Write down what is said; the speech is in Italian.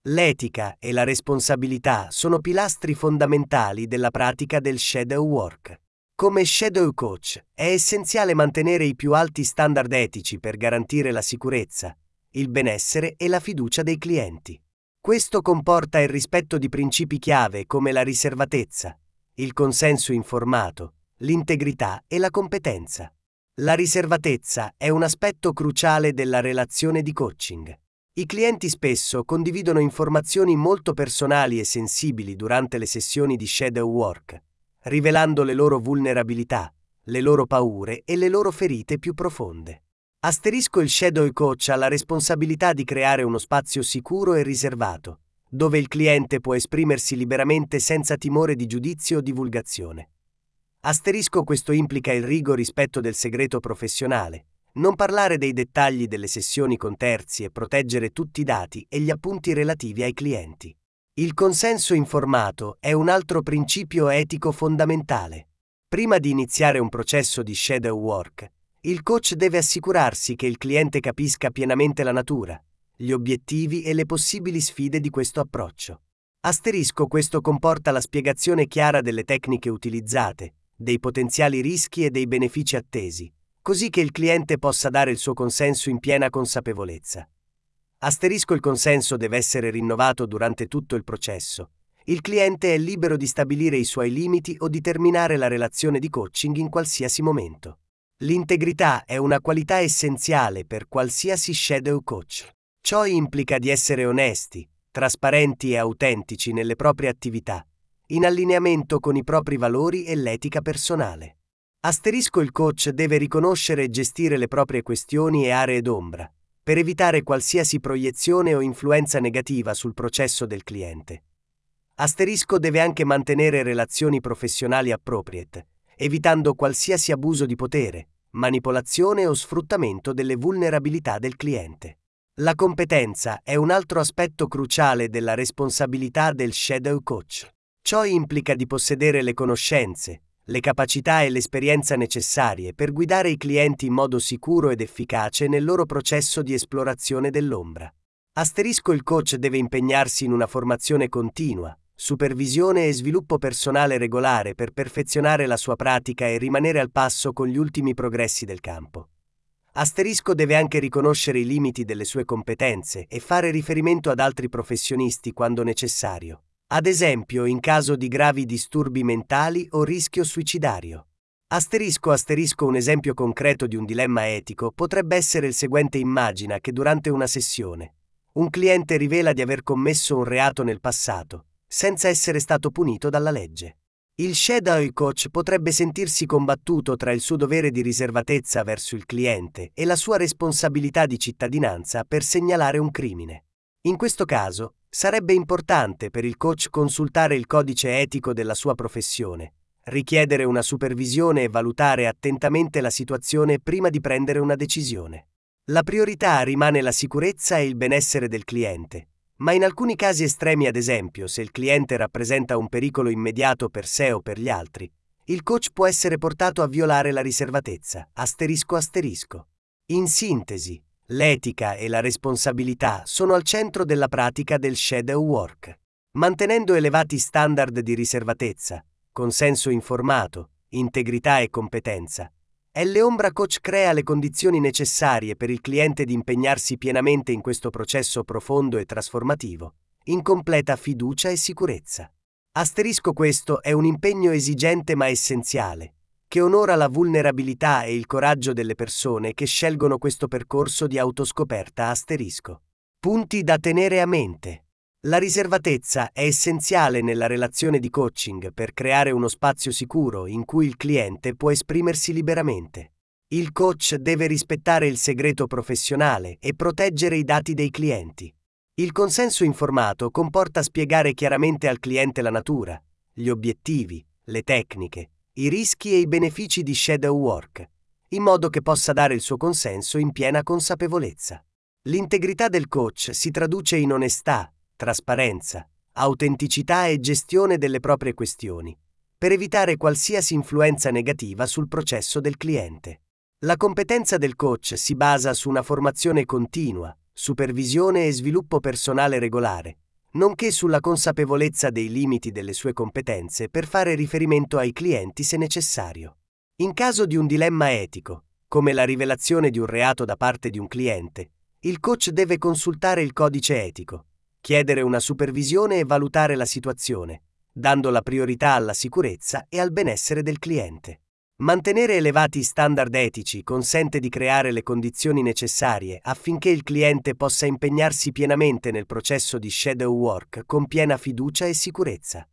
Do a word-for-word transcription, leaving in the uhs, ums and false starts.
L'etica e la responsabilità sono pilastri fondamentali della pratica del shadow work. Come shadow coach, è essenziale mantenere i più alti standard etici per garantire la sicurezza, il benessere e la fiducia dei clienti. Questo comporta il rispetto di principi chiave come la riservatezza, il consenso informato, l'integrità e la competenza. La riservatezza è un aspetto cruciale della relazione di coaching. I clienti spesso condividono informazioni molto personali e sensibili durante le sessioni di shadow work, rivelando le loro vulnerabilità, le loro paure e le loro ferite più profonde. Asterisco il shadow coach ha la responsabilità di creare uno spazio sicuro e riservato, dove il cliente può esprimersi liberamente senza timore di giudizio o divulgazione. Asterisco questo implica il rigo rispetto del segreto professionale, non parlare dei dettagli delle sessioni con terzi e proteggere tutti i dati e gli appunti relativi ai clienti. Il consenso informato è un altro principio etico fondamentale. Prima di iniziare un processo di shadow work, il coach deve assicurarsi che il cliente capisca pienamente la natura, gli obiettivi e le possibili sfide di questo approccio. Asterisco questo comporta la spiegazione chiara delle tecniche utilizzate, dei potenziali rischi e dei benefici attesi, così che il cliente possa dare il suo consenso in piena consapevolezza. Asterisco il consenso deve essere rinnovato durante tutto il processo. Il cliente è libero di stabilire i suoi limiti o di terminare la relazione di coaching in qualsiasi momento. L'integrità è una qualità essenziale per qualsiasi shadow coach. Ciò implica di essere onesti, trasparenti e autentici nelle proprie attività, in allineamento con i propri valori e l'etica personale. Asterisco il coach deve riconoscere e gestire le proprie questioni e aree d'ombra, per evitare qualsiasi proiezione o influenza negativa sul processo del cliente. Asterisco deve anche mantenere relazioni professionali appropriate, evitando qualsiasi abuso di potere, manipolazione o sfruttamento delle vulnerabilità del cliente. La competenza è un altro aspetto cruciale della responsabilità del shadow coach. Ciò implica di possedere le conoscenze, le capacità e l'esperienza necessarie per guidare i clienti in modo sicuro ed efficace nel loro processo di esplorazione dell'ombra. Asterisco il coach deve impegnarsi in una formazione continua, supervisione e sviluppo personale regolare per perfezionare la sua pratica e rimanere al passo con gli ultimi progressi del campo. Asterisco deve anche riconoscere i limiti delle sue competenze e fare riferimento ad altri professionisti quando necessario, ad esempio in caso di gravi disturbi mentali o rischio suicidario. Asterisco asterisco un esempio concreto di un dilemma etico potrebbe essere il seguente: immagina che durante una sessione un cliente rivela di aver commesso un reato nel passato, senza essere stato punito dalla legge. Il shadow coach potrebbe sentirsi combattuto tra il suo dovere di riservatezza verso il cliente e la sua responsabilità di cittadinanza per segnalare un crimine. In questo caso, sarebbe importante per il coach consultare il codice etico della sua professione, richiedere una supervisione e valutare attentamente la situazione prima di prendere una decisione. La priorità rimane la sicurezza e il benessere del cliente, ma in alcuni casi estremi, ad esempio se il cliente rappresenta un pericolo immediato per sé o per gli altri, il coach può essere portato a violare la riservatezza. Asterisco asterisco. In sintesi, l'etica e la responsabilità sono al centro della pratica del shadow work. Mantenendo elevati standard di riservatezza, consenso informato, integrità e competenza, L-Ombra Coach crea le condizioni necessarie per il cliente di impegnarsi pienamente in questo processo profondo e trasformativo, in completa fiducia e sicurezza. Asterisco questo è un impegno esigente ma essenziale, che onora la vulnerabilità e il coraggio delle persone che scelgono questo percorso di autoscoperta. Asterisco. Punti da tenere a mente. La riservatezza è essenziale nella relazione di coaching per creare uno spazio sicuro in cui il cliente può esprimersi liberamente. Il coach deve rispettare il segreto professionale e proteggere i dati dei clienti. Il consenso informato comporta spiegare chiaramente al cliente la natura, gli obiettivi, le tecniche, i rischi e i benefici di shadow work, in modo che possa dare il suo consenso in piena consapevolezza. L'integrità del coach si traduce in onestà, trasparenza, autenticità e gestione delle proprie questioni, per evitare qualsiasi influenza negativa sul processo del cliente. La competenza del coach si basa su una formazione continua, supervisione e sviluppo personale regolare, nonché sulla consapevolezza dei limiti delle sue competenze per fare riferimento ai clienti se necessario. In caso di un dilemma etico, come la rivelazione di un reato da parte di un cliente, il coach deve consultare il codice etico, chiedere una supervisione e valutare la situazione, dando la priorità alla sicurezza e al benessere del cliente. Mantenere elevati standard etici consente di creare le condizioni necessarie affinché il cliente possa impegnarsi pienamente nel processo di shadow work con piena fiducia e sicurezza.